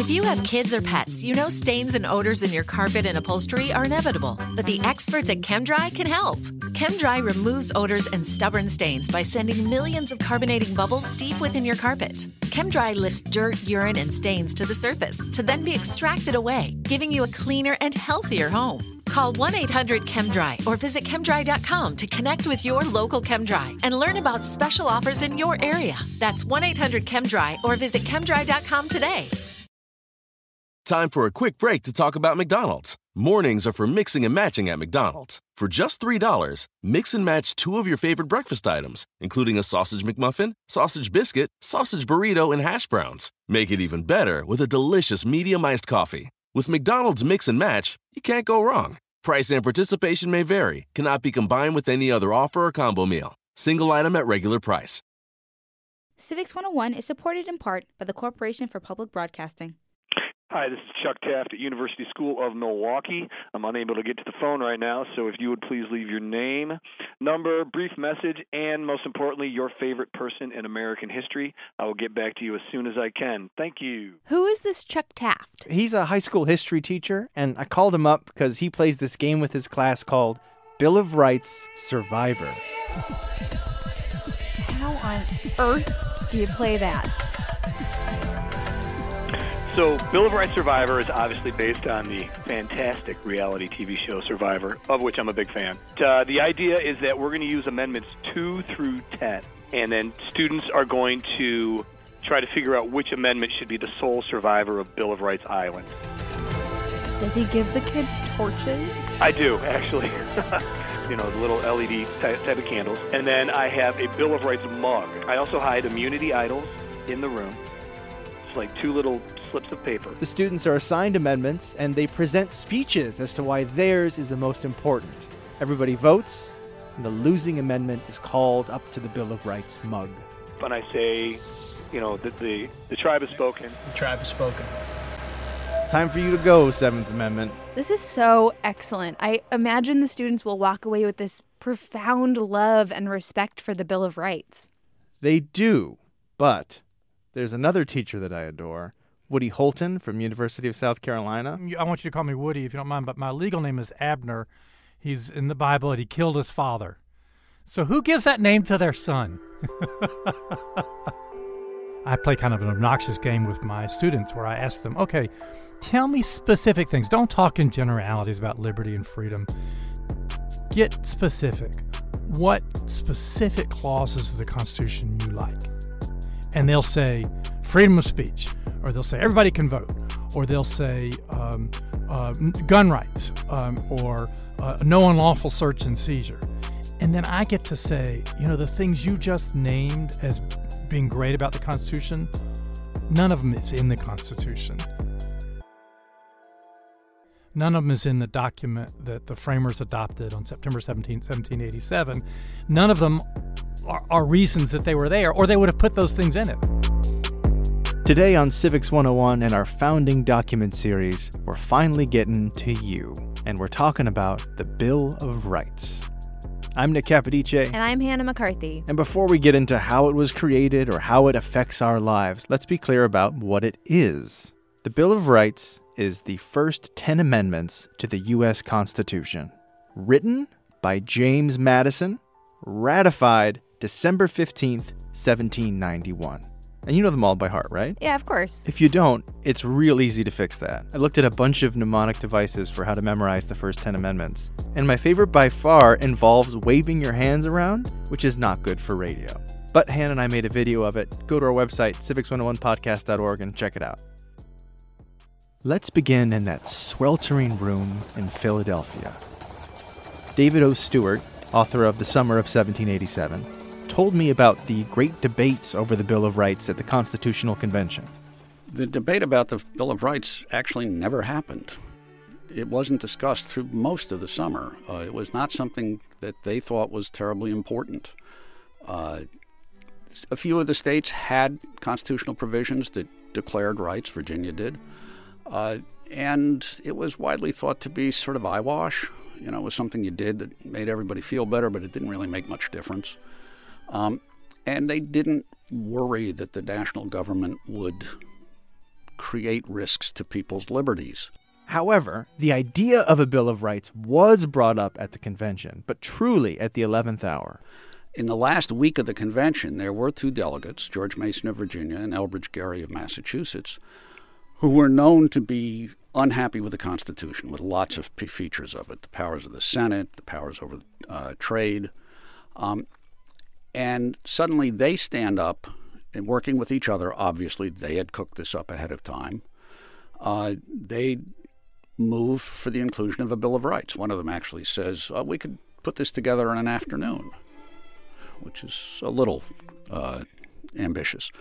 If you have kids or pets, you know stains and odors in your carpet and upholstery are inevitable. But the experts at ChemDry can help. ChemDry removes odors and stubborn stains by sending millions of carbonating bubbles deep within your carpet. ChemDry lifts dirt, urine, and stains to the surface to then be extracted away, giving you a cleaner and healthier home. Call 1-800-ChemDry or visit ChemDry.com to connect with your local ChemDry and learn about special offers in your area. That's 1-800-ChemDry or visit ChemDry.com today. Time for a quick break to talk about McDonald's. Mornings are for mixing and matching at McDonald's. For just $3, mix and match 2 of your favorite breakfast items, including a sausage McMuffin, sausage biscuit, sausage burrito, and hash browns. Make it even better with a delicious medium iced coffee. With McDonald's Mix and Match, you can't go wrong. Price and participation may vary. Cannot be combined with any other offer or combo meal. Single item at regular price. Civics 101 is supported in part by the Corporation for Public Broadcasting. Hi, this is Chuck Taft at University School of Milwaukee. I'm unable to get to the phone right now, so if you would please leave your name, number, brief message, and most importantly, your favorite person in American history, I will get back to you as soon as I can. Thank you. Who is this Chuck Taft? He's a high school history teacher, and I called him up because he plays this game with his class called Bill of Rights Survivor. How on earth do you play that? So, Bill of Rights Survivor is obviously based on the fantastic reality TV show Survivor, of which I'm a big fan. The idea is that we're going to use amendments 2 through 10, and then students are going to try to figure out which amendment should be the sole survivor of Bill of Rights Island. Does he give the kids torches? I do, actually. You know, the little LED type of candles. And then I have a Bill of Rights mug. I also hide immunity idols in the room. It's like 2 little slips of paper. The students are assigned amendments, and they present speeches as to why theirs is the most important. Everybody votes, and the losing amendment is called up to the Bill of Rights mug. When I say, you know, that the tribe has spoken. The tribe has spoken. It's time for you to go, 7th Amendment. This is so excellent. I imagine the students will walk away with this profound love and respect for the Bill of Rights. They do, but there's another teacher that I adore, Woody Holton from University of South Carolina. I want you to call me Woody if you don't mind, but my legal name is Abner. He's in the Bible and he killed his father. So who gives that name to their son? I play kind of an obnoxious game with my students where I ask them, okay, tell me specific things. Don't talk in generalities about liberty and freedom. Get specific. What specific clauses of the Constitution you like? And they'll say freedom of speech, or they'll say everybody can vote, or they'll say gun rights, or no unlawful search and seizure. And then I get to say, you know, the things you just named as being great about the Constitution, none of them is in the Constitution. None of them is in the document that the framers adopted on September 17, 1787. None of them are reasons that they were there, or they would have put those things in it. Today on Civics 101 and our Founding Document series, we're finally getting to you, and we're talking about the Bill of Rights. I'm Nick Capodice. And I'm Hannah McCarthy. And before we get into how it was created or how it affects our lives, let's be clear about what it is. The Bill of Rights is the first 10 amendments to the U.S. Constitution, written by James Madison, ratified December 15th, 1791. And you know them all by heart, right? Yeah, of course. If you don't, it's real easy to fix that. I looked at a bunch of mnemonic devices for how to memorize the first 10 amendments. And my favorite by far involves waving your hands around, which is not good for radio. But Hannah and I made a video of it. Go to our website, civics101podcast.org, and check it out. Let's begin in that sweltering room in Philadelphia. David O. Stewart, author of The Summer of 1787, told me about the great debates over the Bill of Rights at the Constitutional Convention. The debate about the Bill of Rights actually never happened. It wasn't discussed through most of the summer. It was not something that they thought was terribly important. A few of the states had constitutional provisions that declared rights. Virginia did. And it was widely thought to be sort of eyewash. You know, it was something you did that made everybody feel better, but it didn't really make much difference. And they didn't worry that the national government would create risks to people's liberties. However, the idea of a Bill of Rights was brought up at the convention, but truly at the 11th hour. In the last week of the convention, there were two delegates, George Mason of Virginia and Elbridge Gerry of Massachusetts, who were known to be unhappy with the Constitution, with lots of features of it, the powers of the Senate, the powers over trade. And suddenly they stand up and working with each other. Obviously, they had cooked this up ahead of time. They move for the inclusion of a Bill of Rights. One of them actually says, we could put this together in an afternoon, which is a little ambitious.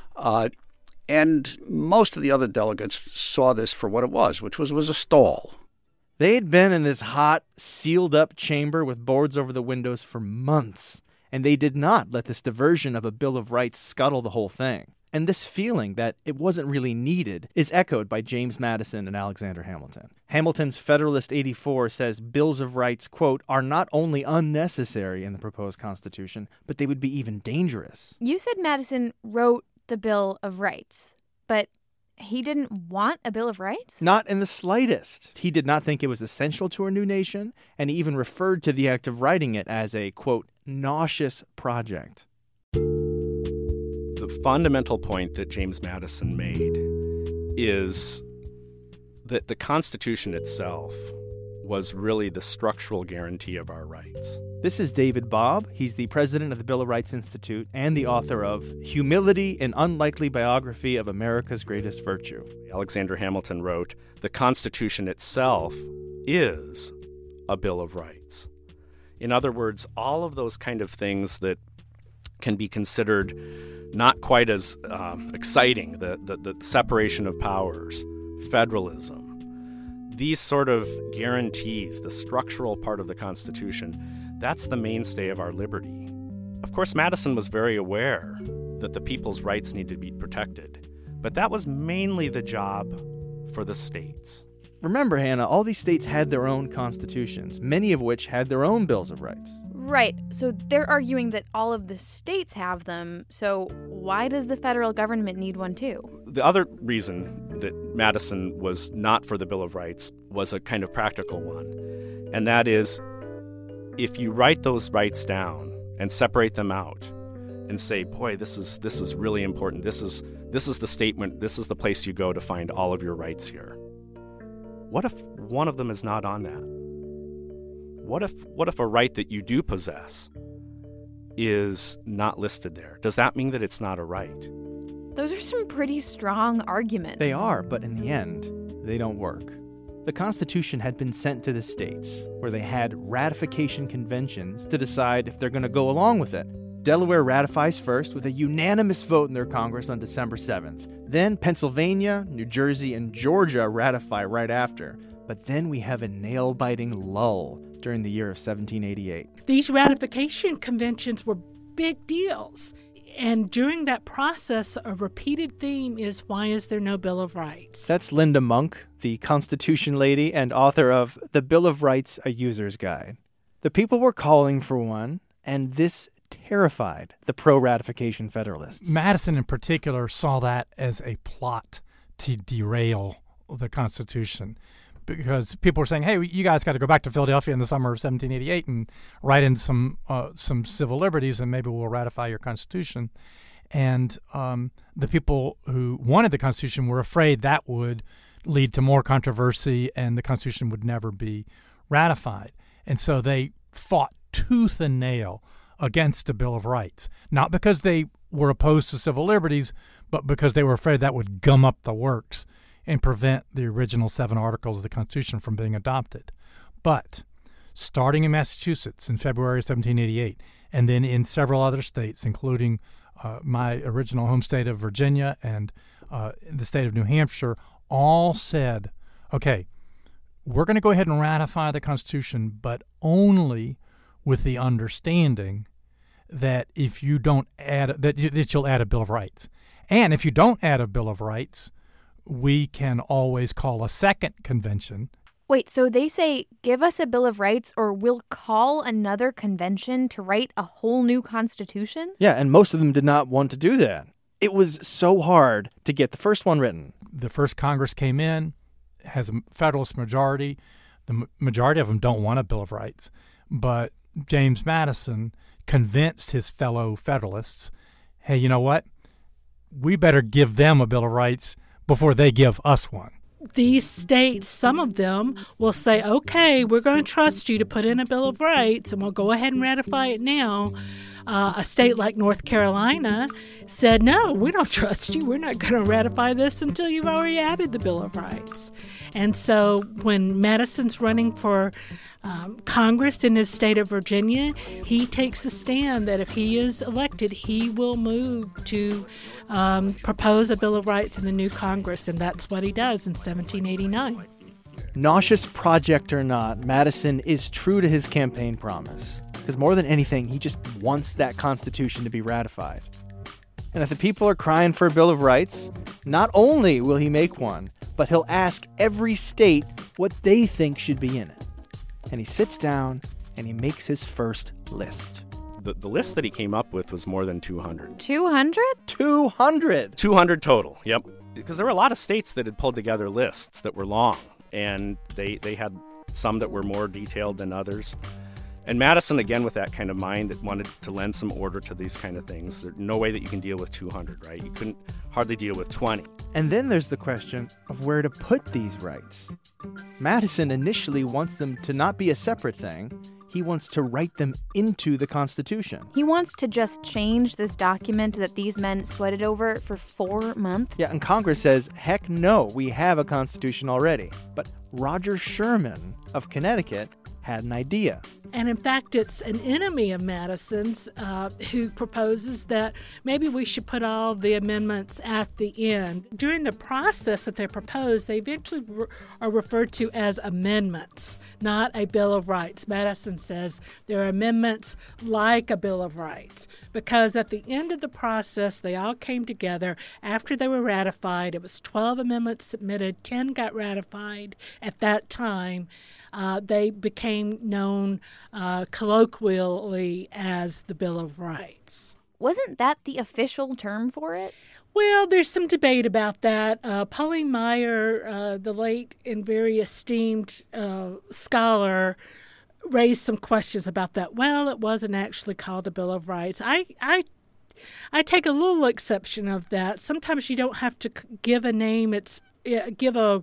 And most of the other delegates saw this for what it was, which was a stall. They had been in this hot, sealed-up chamber with boards over the windows for months, and they did not let this diversion of a Bill of Rights scuttle the whole thing. And this feeling that it wasn't really needed is echoed by James Madison and Alexander Hamilton. Hamilton's Federalist 84 says bills of rights, quote, are not only unnecessary in the proposed Constitution, but they would be even dangerous. You said Madison wrote the Bill of Rights, but he didn't want a Bill of Rights? Not in the slightest. He did not think it was essential to our new nation, and he even referred to the act of writing it as a, quote, nauseous project. The fundamental point that James Madison made is that the Constitution itself was really the structural guarantee of our rights. This is David Bobb. He's the president of the Bill of Rights Institute and the author of Humility, an Unlikely Biography of America's Greatest Virtue. Alexander Hamilton wrote, the Constitution itself is a Bill of Rights. In other words, all of those kind of things that can be considered not quite as exciting, the separation of powers, federalism, these sort of guarantees, the structural part of the Constitution, that's the mainstay of our liberty. Of course, Madison was very aware that the people's rights need to be protected, but that was mainly the job for the states. Remember, Hannah, all these states had their own constitutions, many of which had their own bills of rights. Right. So they're arguing that all of the states have them. So why does the federal government need one too? The other reason that Madison was not for the Bill of Rights was a kind of practical one. And that is, if you write those rights down and separate them out and say, boy, this is really important. This is the statement. This is the place you go to find all of your rights here. What if one of them is not on that? What if a right that you do possess is not listed there? Does that mean that it's not a right? Those are some pretty strong arguments. They are, but in the end, they don't work. The Constitution had been sent to the states, where they had ratification conventions to decide if they're going to go along with it. Delaware ratifies first with a unanimous vote in their Congress on December 7th. Then Pennsylvania, New Jersey, and Georgia ratify right after. But then we have a nail-biting lull during the year of 1788. These ratification conventions were big deals. And during that process, a repeated theme is, why is there no Bill of Rights? That's Linda Monk, the Constitution lady and author of The Bill of Rights, A User's Guide. The people were calling for one, and this terrified the pro-ratification Federalists. Madison in particular saw that as a plot to derail the Constitution, because people were saying, hey, you guys got to go back to Philadelphia in the summer of 1788 and write in some civil liberties, and maybe we'll ratify your Constitution. And the people who wanted the Constitution were afraid that would lead to more controversy and the Constitution would never be ratified. And so they fought tooth and nail against a Bill of Rights, not because they were opposed to civil liberties, but because they were afraid that would gum up the works and prevent the original 7 articles of the Constitution from being adopted. But starting in Massachusetts in February of 1788, and then in several other states, including my original home state of Virginia and the state of New Hampshire, all said, okay, we're going to go ahead and ratify the Constitution, but only with the understanding that if you don't add that you'll add a Bill of Rights. And if you don't add a Bill of Rights, we can always call a second convention. Wait, so they say, give us a Bill of Rights or we'll call another convention to write a whole new constitution? Yeah, and most of them did not want to do that. It was so hard to get the first one written. the first Congress came in, has a Federalist majority. The majority of them don't want a Bill of Rights. But James Madison convinced his fellow Federalists, hey, you know what? We better give them a Bill of Rights before they give us one. These states, some of them, will say, okay, we're going to trust you to put in a Bill of Rights, and we'll go ahead and ratify it now. A state like North Carolina said, no, we don't trust you. We're not going to ratify this until you've already added the Bill of Rights. And so when Madison's running for Congress in his state of Virginia, he takes a stand that if he is elected, he will move to propose a Bill of Rights in the new Congress, and that's what he does in 1789. Nauseous project or not, Madison is true to his campaign promise. Because more than anything, he just wants that Constitution to be ratified. And if the people are crying for a Bill of Rights, not only will he make one, but he'll ask every state what they think should be in it. And he sits down and he makes his first list. The list that he came up with was more than 200. 200? 200! 200 total, yep. Because there were a lot of states that had pulled together lists that were long, and they had some that were more detailed than others. And Madison, again, with that kind of mind that wanted to lend some order to these kind of things. There's no way that you can deal with 200, right? You couldn't hardly deal with 20. And then there's the question of where to put these rights. Madison initially wants them to not be a separate thing. He wants to write them into the Constitution. He wants to just change this document that these men sweated over for 4 months. Yeah, and Congress says, heck no, we have a Constitution already. But Roger Sherman of Connecticut had an idea. And in fact, it's an enemy of Madison's who proposes that maybe we should put all the amendments at the end. During the process that they propose, they eventually are referred to as amendments, not a Bill of Rights. Madison says there are amendments like a Bill of Rights because at the end of the process, they all came together after they were ratified. It was 12 amendments submitted, 10 got ratified at that time. They became known colloquially as the Bill of Rights. Wasn't that the official term for it? Well, there's some debate about that. Pauline Maier, the late and very esteemed scholar, raised some questions about that. Well, it wasn't actually called a Bill of Rights. I take a little exception of that. Sometimes you don't have to give a name. Give a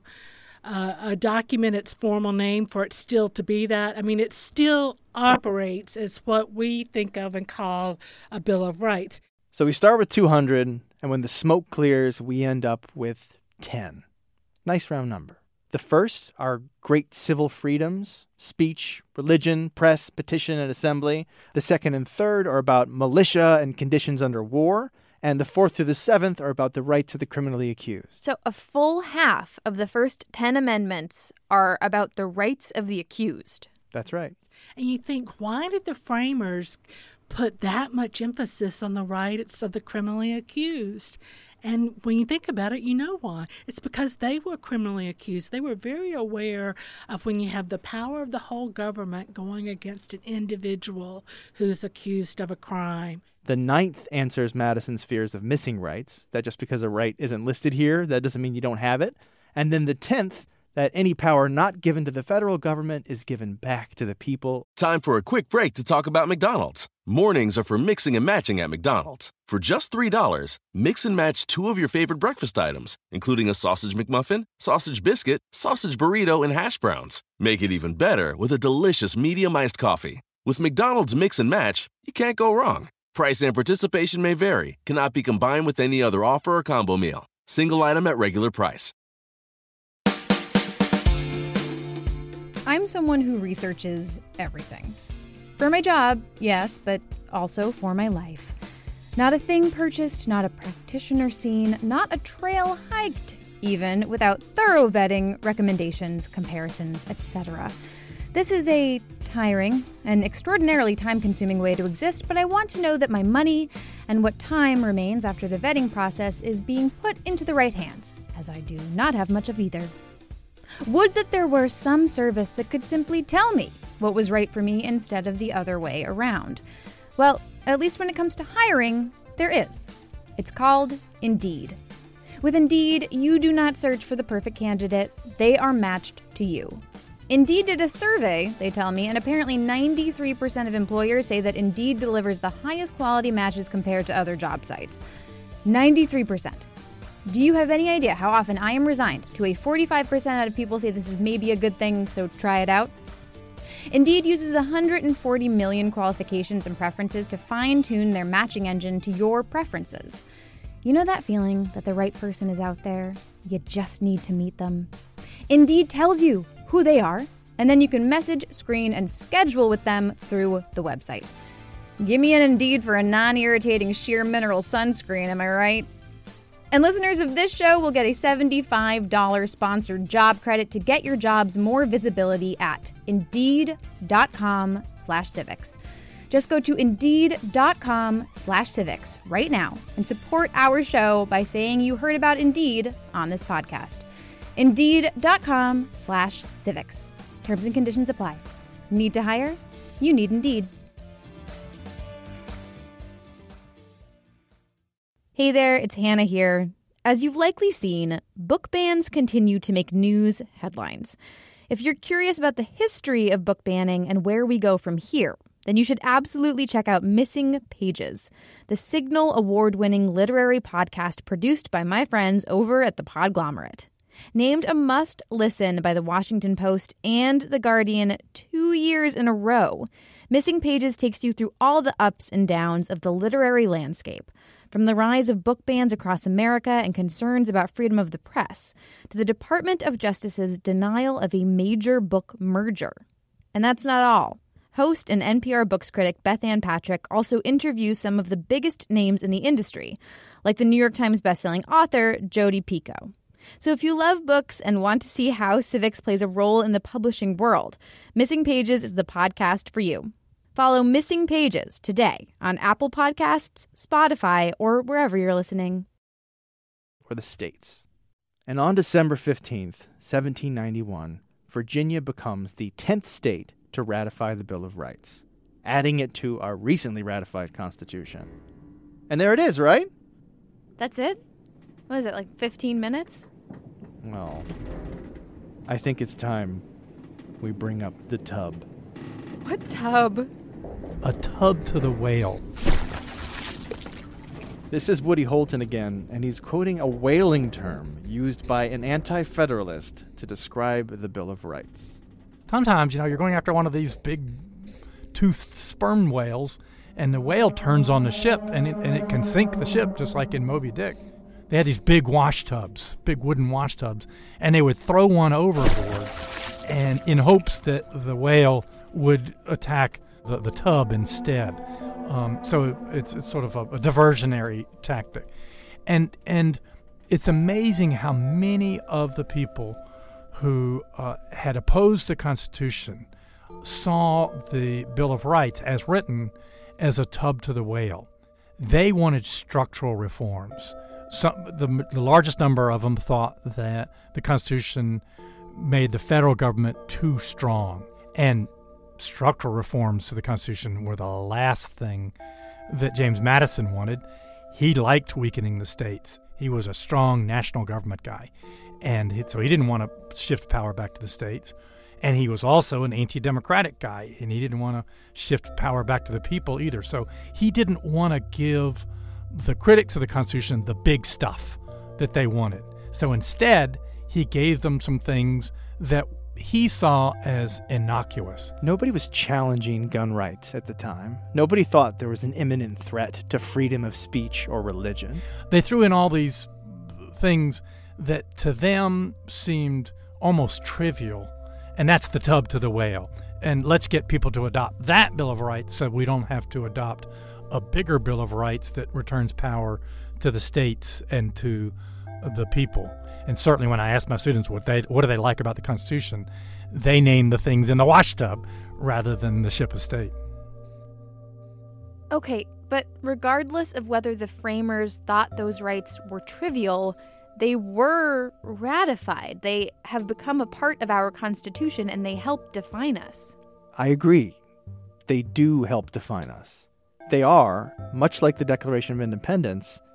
document its formal name for it still to be that. I mean, it still operates as what we think of and call a Bill of Rights. So we start with 200, and when the smoke clears, we end up with 10. Nice round number. The first are great civil freedoms, speech, religion, press, petition, and assembly. The second and third are about militia and conditions under war. And the fourth through the seventh are about the rights of the criminally accused. So a full half of the first 10 amendments are about the rights of the accused. That's right. And you think, why did the framers put that much emphasis on the rights of the criminally accused? And when you think about it, you know why. It's because they were criminally accused. They were very aware of when you have the power of the whole government going against an individual who's accused of a crime. The ninth answers Madison's fears of missing rights, that just because a right isn't listed here, that doesn't mean you don't have it. And then the 10th, that any power not given to the federal government is given back to the people. Time for a quick break to talk about McDonald's. Mornings are for mixing and matching at McDonald's. For just $3, mix and match 2 of your favorite breakfast items, including a sausage McMuffin, sausage biscuit, sausage burrito, and hash browns. Make it even better with a delicious medium iced coffee. With McDonald's Mix and Match, you can't go wrong. Price and participation may vary. Cannot be combined with any other offer or combo meal. Single item at regular price. I'm someone who researches everything. For my job, yes, but also for my life. Not a thing purchased, not a practitioner seen, not a trail hiked, even without thorough vetting, recommendations, comparisons, etc. This is a tiring and extraordinarily time-consuming way to exist, but I want to know that my money and what time remains after the vetting process is being put into the right hands, as I do not have much of either. Would that there were some service that could simply tell me what was right for me instead of the other way around. Well, at least when it comes to hiring, there is. It's called Indeed. With Indeed, you do not search for the perfect candidate. They are matched to you. Indeed did a survey, they tell me, and apparently 93% of employers say that Indeed delivers the highest quality matches compared to other job sites. 93%. Do you have any idea how often I am resigned to a 45% out of people say this is maybe a good thing, so try it out? Indeed uses 140 million qualifications and preferences to fine-tune their matching engine to your preferences. You know that feeling that the right person is out there? You just need to meet them. Indeed tells you who they are, and then you can message, screen, and schedule with them through the website. Give me an Indeed for a non-irritating sheer mineral sunscreen, am I right? And listeners of this show will get a $75 sponsored job credit to get your jobs more visibility at Indeed.com/civics. Just go to Indeed.com/civics right now and support our show by saying you heard about Indeed on this podcast. Indeed.com/civics. Terms and conditions apply. Need to hire? You need Indeed. Hey there, it's Hannah here. As you've likely seen, book bans continue to make news headlines. If you're curious about the history of book banning and where we go from here, then you should absolutely check out Missing Pages, the Signal award-winning literary podcast produced by my friends over at The Podglomerate. Named a must-listen by The Washington Post and The Guardian 2 years in a row, Missing Pages takes you through all the ups and downs of the literary landscape, from the rise of book bans across America and concerns about freedom of the press, to the Department of Justice's denial of a major book merger. And that's not all. Host and NPR Books critic Beth Ann Patrick also interviews some of the biggest names in the industry, like the New York Times bestselling author Jodi Picoult. So if you love books and want to see how civics plays a role in the publishing world, Missing Pages is the podcast for you. Follow Missing Pages today on Apple Podcasts, Spotify, or wherever you're listening. Or the states. And on December 15th, 1791, Virginia becomes the 10th state to ratify the Bill of Rights, adding it to our recently ratified Constitution. And there it is, right? That's it? What is it, like 15 minutes? Well, I think it's time we bring up the tub. What tub? A tub to the whale. This is Woody Holton again, and he's quoting a whaling term used by an anti-federalist to describe the Bill of Rights. Sometimes, you're going after one of these big-toothed sperm whales, and the whale turns on the ship, and it can sink the ship, just like in Moby Dick. They had these big wash tubs, big wooden wash tubs, and they would throw one overboard, and in hopes that the whale would attack the tub instead. So it's sort of a diversionary tactic. And it's amazing how many of the people who had opposed the Constitution saw the Bill of Rights as written as a tub to the whale. They wanted structural reforms. The largest number of them thought that the Constitution made the federal government too strong. And structural reforms to the Constitution were the last thing that James Madison wanted. He liked weakening the states. He was a strong national government guy. And so he didn't want to shift power back to the states. And he was also an anti-democratic guy, and he didn't want to shift power back to the people either. So he didn't want to give the critics of the Constitution the big stuff that they wanted. So instead, he gave them some things that he saw as innocuous. Nobody was challenging gun rights at the time. Nobody thought there was an imminent threat to freedom of speech or religion. They threw in all these things that to them seemed almost trivial, and that's the tub to the whale. And let's get people to adopt that Bill of Rights so we don't have to adopt a bigger Bill of Rights that returns power to the states and to the people. And certainly when I ask my students what do they like about the Constitution, they name the things in the wash tub rather than the ship of state. Okay, but regardless of whether the framers thought those rights were trivial, they were ratified. They have become a part of our Constitution, and they help define us. I agree. They do help define us. They are, much like the Declaration of Independence,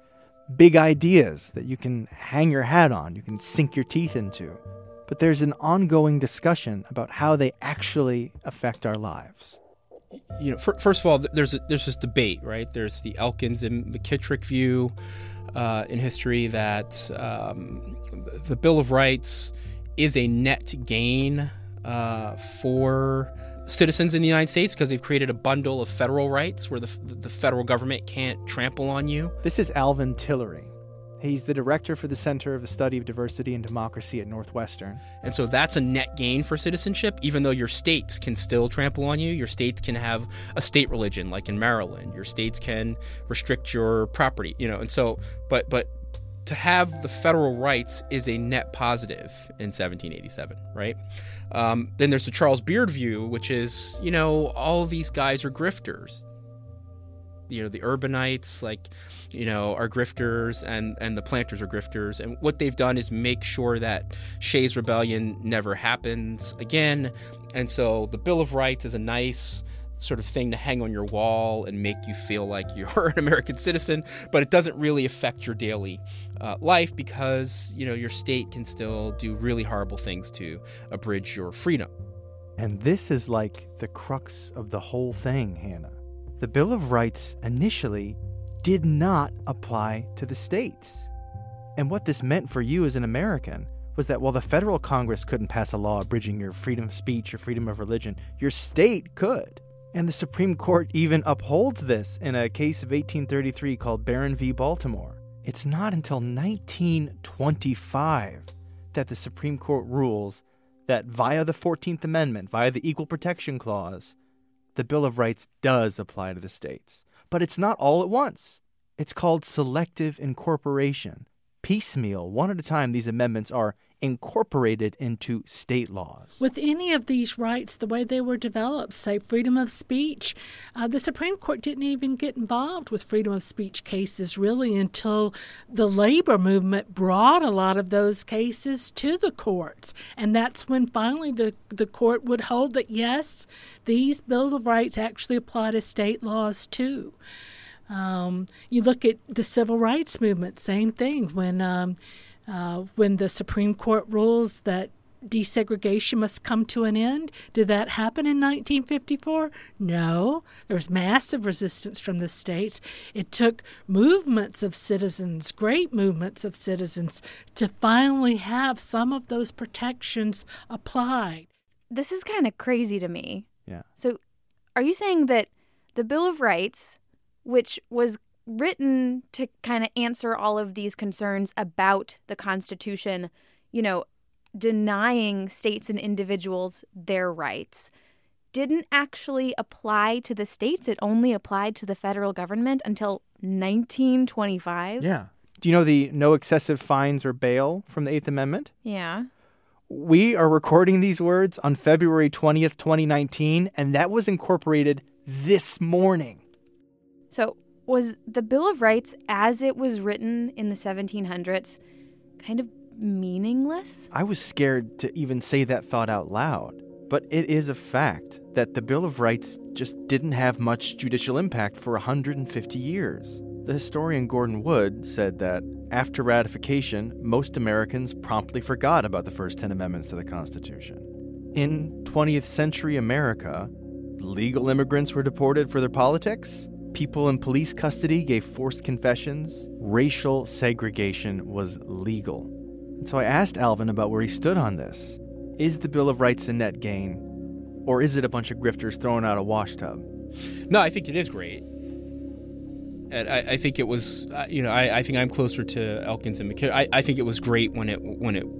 big ideas that you can hang your hat on, you can sink your teeth into. But there's an ongoing discussion about how they actually affect our lives. You know, first of all, there's this debate, right? There's the Elkins and McKittrick view in history that the Bill of Rights is a net gain for citizens in the United States because they've created a bundle of federal rights where the federal government can't trample on you. This is Alvin Tillery. He's the director for the Center of the Study of Diversity and Democracy at Northwestern. And so that's a net gain for citizenship, even though your states can still trample on you. Your states can have a state religion, like in Maryland. Your states can restrict your property, and so, but to have the federal rights is a net positive in 1787, right? Then there's the Charles Beard view, which is, all of these guys are grifters. The urbanites, are grifters, and the planters are grifters. And what they've done is make sure that Shays' Rebellion never happens again. And so the Bill of Rights is a nice sort of thing to hang on your wall and make you feel like you're an American citizen, but it doesn't really affect your daily life because, your state can still do really horrible things to abridge your freedom. And this is like the crux of the whole thing, Hannah. The Bill of Rights initially did not apply to the states. And what this meant for you as an American was that while the federal Congress couldn't pass a law abridging your freedom of speech or freedom of religion, your state could. And the Supreme Court even upholds this in a case of 1833 called Barron v. Baltimore. It's not until 1925 that the Supreme Court rules that via the 14th Amendment, via the Equal Protection Clause, the Bill of Rights does apply to the states. But it's not all at once. It's called selective incorporation. Piecemeal, one at a time, these amendments are incorporated into state laws. With any of these rights, the way they were developed, say freedom of speech, the Supreme Court didn't even get involved with freedom of speech cases really until the labor movement brought a lot of those cases to the courts. And that's when finally the court would hold that, yes, these Bills of Rights actually apply to state laws too. You look at the civil rights movement, same thing. When the Supreme Court rules that desegregation must come to an end, did that happen in 1954? No. There was massive resistance from the states. It took movements of citizens, great movements of citizens, to finally have some of those protections applied. This is kind of crazy to me. Yeah. So are you saying that the Bill of Rights, which was written to kind of answer all of these concerns about the Constitution, denying states and individuals their rights, didn't actually apply to the states? It only applied to the federal government until 1925? Yeah. Do you know the no excessive fines or bail from the Eighth Amendment? Yeah. We are recording these words on February 20th, 2019, and that was incorporated this morning. So was the Bill of Rights, as it was written in the 1700s, kind of meaningless? I was scared to even say that thought out loud. But it is a fact that the Bill of Rights just didn't have much judicial impact for 150 years. The historian Gordon Wood said that after ratification, most Americans promptly forgot about the first 10 amendments to the Constitution. In 20th century America, legal immigrants were deported for their politics. People in police custody gave forced confessions. Racial segregation was legal. And so I asked Alvin about where he stood on this. Is the Bill of Rights a net gain, or is it a bunch of grifters throwing out a wash tub? No, I think it is great. And I think it was, I think I'm closer to Elkins and McKittrick. I think it was great when it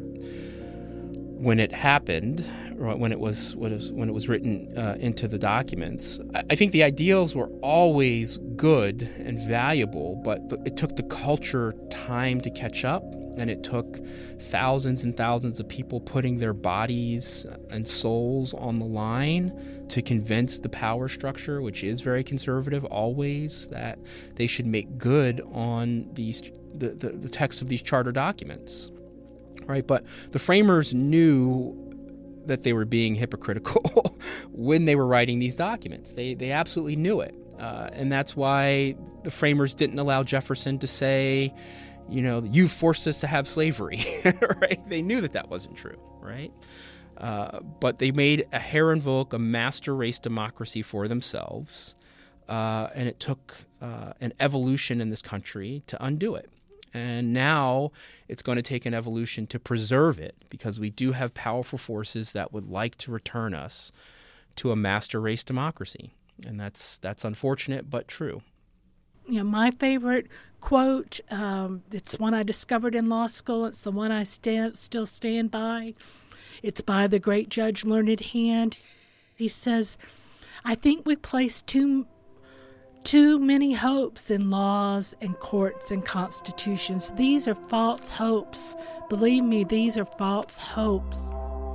happened, or when it was written into the documents. I think the ideals were always good and valuable, but it took the culture time to catch up, and it took thousands and thousands of people putting their bodies and souls on the line to convince the power structure, which is very conservative always, that they should make good on the text of these charter documents. Right, but the framers knew that they were being hypocritical when they were writing these documents. They absolutely knew it. And that's why the framers didn't allow Jefferson to say, you forced us to have slavery, right? They knew that wasn't true, right? But they made a Herrenvolk, a master race democracy for themselves, and it took an evolution in this country to undo it. And now it's going to take an evolution to preserve it, because we do have powerful forces that would like to return us to a master race democracy. And that's unfortunate, but true. My favorite quote, it's one I discovered in law school. It's the one I still stand by. It's by the great Judge Learned Hand. He says, "I think we place too many hopes in laws and courts and constitutions. These are false hopes. Believe me, these are false hopes.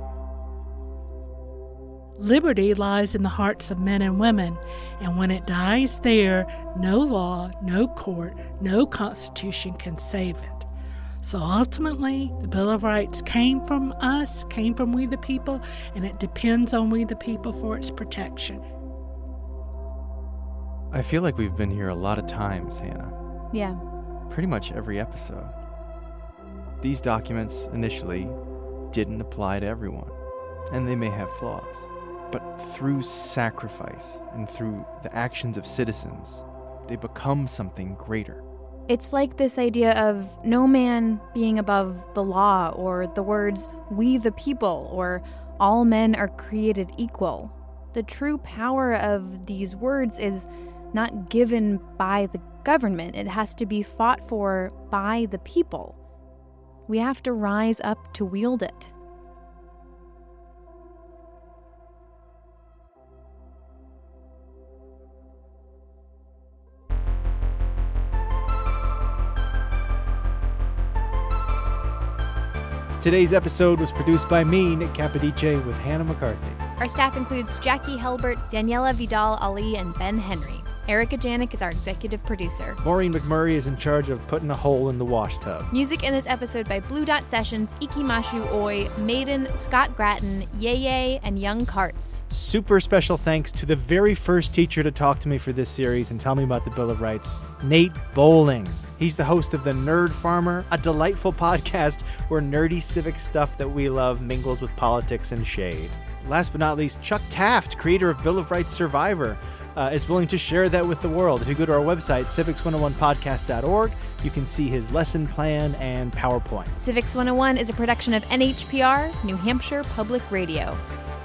Liberty lies in the hearts of men and women, and when it dies there, no law, no court, no constitution can save it. So ultimately, the Bill of Rights came from us, came from we the people, and it depends on we the people for its protection." I feel like we've been here a lot of times, Hannah. Yeah. Pretty much every episode. These documents initially didn't apply to everyone, and they may have flaws. But through sacrifice and through the actions of citizens, they become something greater. It's like this idea of no man being above the law, or the words, "we the people," or "all men are created equal." The true power of these words is not given by the government. It has to be fought for by the people. We have to rise up to wield it. Today's episode was produced by me, Nick Capodice, with Hannah McCarthy. Our staff includes Jackie Helbert, Daniela Vidal-Ali, and Ben Henry. Erica Janik is our executive producer. Maureen McMurray is in charge of putting a hole in the wash tub. Music in this episode by Blue Dot Sessions, Ikimashu Oi, Maiden, Scott Gratton, Yeye, and Young Karts. Super special thanks to the very first teacher to talk to me for this series and tell me about the Bill of Rights, Nate Bowling. He's the host of The Nerd Farmer, a delightful podcast where nerdy civic stuff that we love mingles with politics and shade. Last but not least, Chuck Taft, creator of Bill of Rights Survivor, is willing to share that with the world. If you go to our website, civics101podcast.org, you can see his lesson plan and PowerPoint. Civics 101 is a production of NHPR, New Hampshire Public Radio.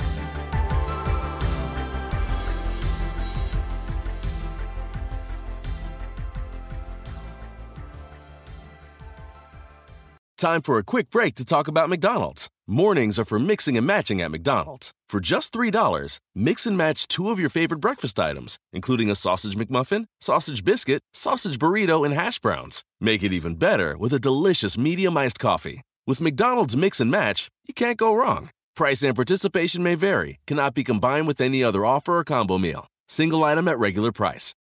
Time for a quick break to talk about McDonald's. Mornings are for mixing and matching at McDonald's. For just $3, mix and match 2 of your favorite breakfast items, including a sausage McMuffin, sausage biscuit, sausage burrito, and hash browns. Make it even better with a delicious medium iced coffee. With McDonald's Mix and Match, you can't go wrong. Price and participation may vary, cannot be combined with any other offer or combo meal. Single item at regular price.